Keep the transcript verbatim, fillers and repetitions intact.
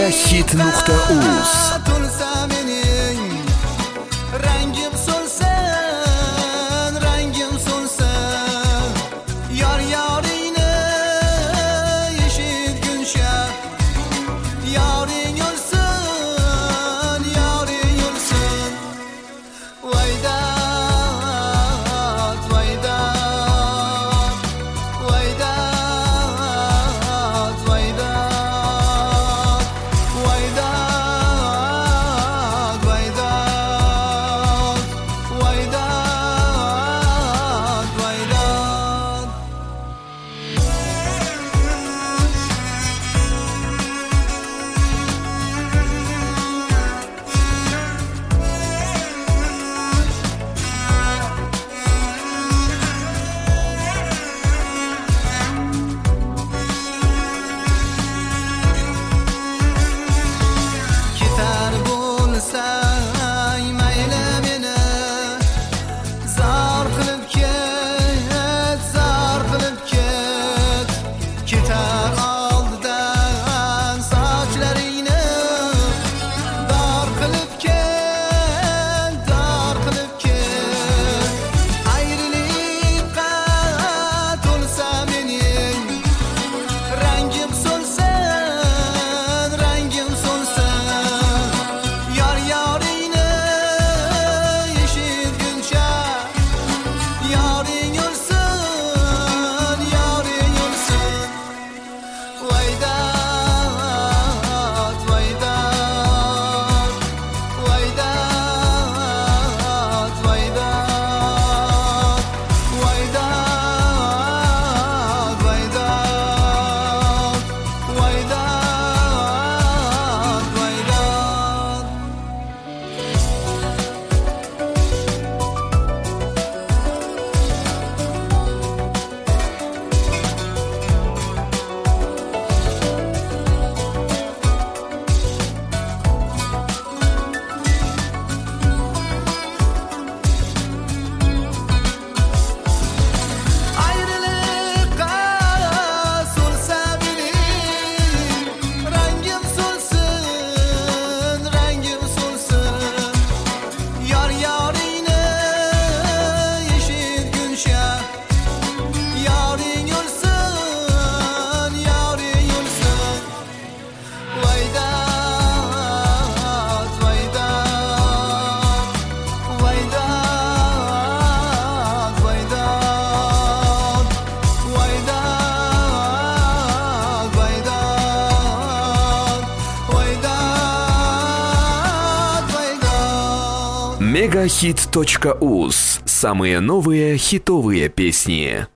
Megahit nuqta uz. Rangim so'lsin, rangim so'lsin, yor yoringni eshitguncha, yoring o'lsin, yoring o'lsin. Vaydat, vaydat, vaydat, vaydat, vaydat, vaydat, vaydat, vaydat. Ketar bo'lsang mayli meni, zor qilib ket, zor qilib ket. Ketar oldidan sochlaringni dor qilib ket, dor qilib ket. Ayriliqqa to'lsa mening rangim so'lsin, rangim so'lsin, yor yoringni eshitguncha, yoring o'lsin, yoring o'lsin. Vaydat, vaydat, vaydat, vaydat, vaydat, vaydat, vaydat, vaydat. Ayrılıkka so'lsa mening rangim so'lsin, rangim so'lsin, yor yoringni eshitguncha, yoring o'lsin, yoring o'lsin. Vaydat, vaydat, vaydat, vaydat, vaydat, vaydat, vaydat, vaydat. Megahit точка уз. Самые новые хитовые песни.